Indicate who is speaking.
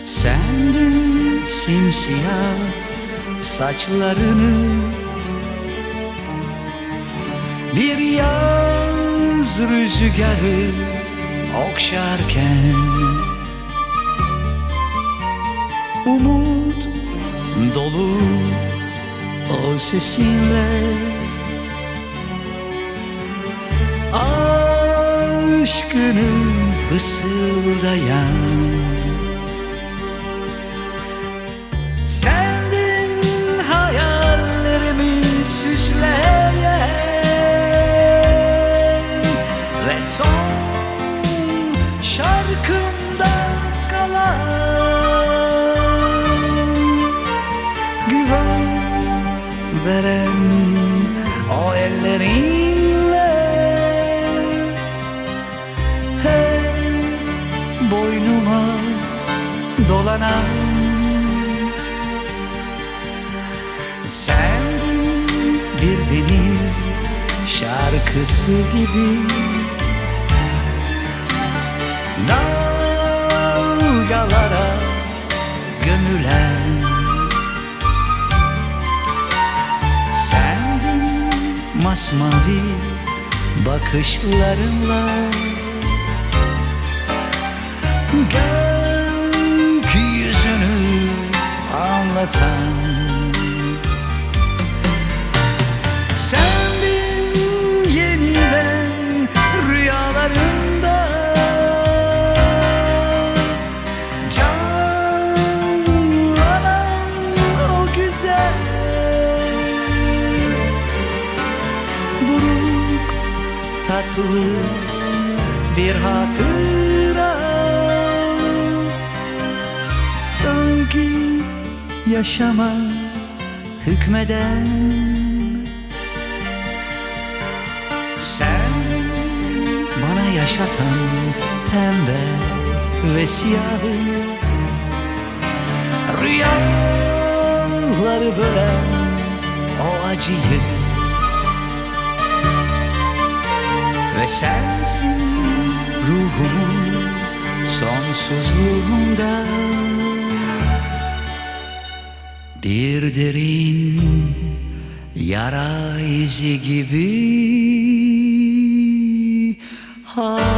Speaker 1: Sendin simsiyah saçlarını bir yaz rüzgarı okşarken, umut dolu o sesinle aşkını fısıldayan, sendin hayallerimi süsleyen ve son şarkımda kalan, güven veren o ellerinle hey boynuma dolanan, sendin bir deniz şarkısı gibi dalgalara gömülen, sendin masmavi bakışlarınla gökyüzünü anlatan, sendin yeniden rüyalarımda canlanan o güzel buruk tatlı bir hatıra, sanki yaşama hükmeden, sen bana yaşatan pembe ve siyahı, rüyaları bölen o acıyı, ve sensin ruhumun sonsuzluğunda bir derin yara izi gibi.